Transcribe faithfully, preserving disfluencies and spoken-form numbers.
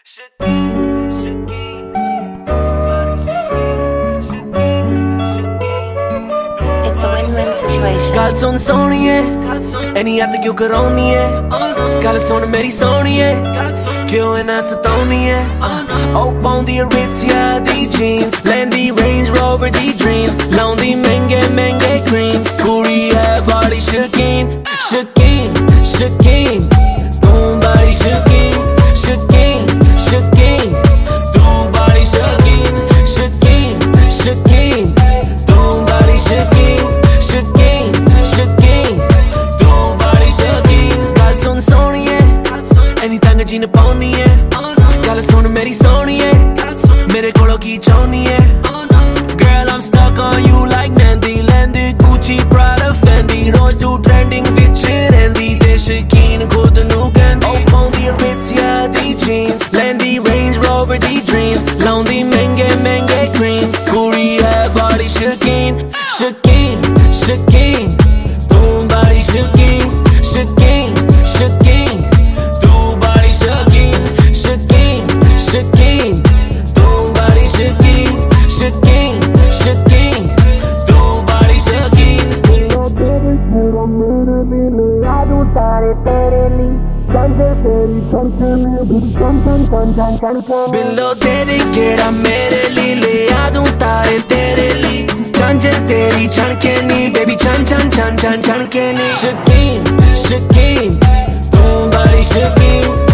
It's a win-win situation. ਗੱਲ ਸੁਣ ਸੋਹਣੀਏ ਐਨੀ ਹੱਥ ਕਿਉਂ ਕਰਾਉਣੀ ਏ ਗੱਲ ਸੁਣ ਮੇਰੀ ਸੋਹਣੀਏ ਕਿਉਂ ਇਨਾ ਸਤਾਉਣੀ ਏ ਉਹ ਪਾਉਂਦੀ Aritzia ਦੀ jeans ਲੈਂਦੀ Range Rover ਦੀ dreams ਲਾਉਂਦੀ ਮਹਿੰਗੇ ਮਹਿੰਗੇ creams ਕੁੜੀ ਹੈ ਬੜੀ ਸ਼ੌਕੀਨ ਸ਼ੌਕੀਨ ਸ਼ੌਕੀਨ ਤੂੰ ਬੜੀ ਸ਼ੌਕੀਨ ਸ਼ੌਕੀਨ ਸ਼ੌਕੀਨ ਤੂੰ ਬੜੀ ਸ਼ੌਕੀਨ ਸ਼ੌਕੀਨ ਸ਼ੌਕੀਨ ਤੂੰ ਬੜੀ ਸ਼ੌਕੀਨ ਸ਼ੌਕੀਨ ਸ਼ੌਕੀਨ ਤੂੰ ਬੜੀ ਸ਼ੌਕੀਨ ਗੱਲ ਸੁਣ ਸੋਹਣੀਏ ਐਨੀ ਤੰਗ ਜੀਨ ਪਾਉਣੀ ਏ ਗੱਲ ਸੁਣ ਮੇਰੀ ਸੋਹਣੀਏ ਮੇਰੇ ਕੋਲੋਂ ਕੀ ਚਾਹੁੰਦੀ ਏ Girl, I'm stuck on you like Mandy Landy, Gucci, Prada, Fendi ਰੋਜ਼ ਤੂੰ trending ਵਿੱਚ ਰਹਿੰਦੀ ਤੇ ਸ਼ੌਕੀਨ ਖੁਦ ਨੂੰ ਕਹਿੰਦੀ ਉਹ ਪਾਉਂਦੀ Aritzia ਦੀ jeans ਲੈਂਦੀ Range Rover ਦੀ dreams ਲਾਉਂਦੀ ਮਹਿੰਗੇ ਮਹਿੰਗੇ creams ਕੁੜੀ ਹੈ ਬੜੀ ਸ਼ੌਕੀਨ ਸ਼ੌਕੀਨ ਸ਼ੌਕੀਨ ਤੂੰ ਬੜੀ ਸ਼ੌਕੀਨ ਸ਼ੌਕੀਨ ਸ਼ੌਕੀਨ ਤੂੰ ਬੜੀ ਸ਼ੌਕੀਨ ਸ਼ੌਕੀਨ ਸ਼ੌਕੀਨ ਤੂੰ ਬੜੀ ਸ਼ੌਕੀਨ ਸ਼ੌਕੀਨ ਸ਼ੌਕੀਨ ਤੂੰ ਬੜੀ ਸ਼ੌਕੀਨ ਬਿੱਲੋ ਤੇਰੀ ਕਿਹੜਾ ਮੇਰੇ ਲਈ ਲਿਆ ਦੂੰ ਤਾਰੇ ਤੇਰੇ ਲਈ ਝਾਂਜਰ ਤੇਰੀ ਛਣਕੇ ਨੀ ਬੇਬੀ ਛਣ ਛਣ ਛਣ ਛਣ ਛਣਕੇ ਨੀ ਸ਼ੌਕੀਨ ਸ਼ੌਕੀਨ ਤੂੰ ਬੜੀ ਸ਼ੌਕੀਨ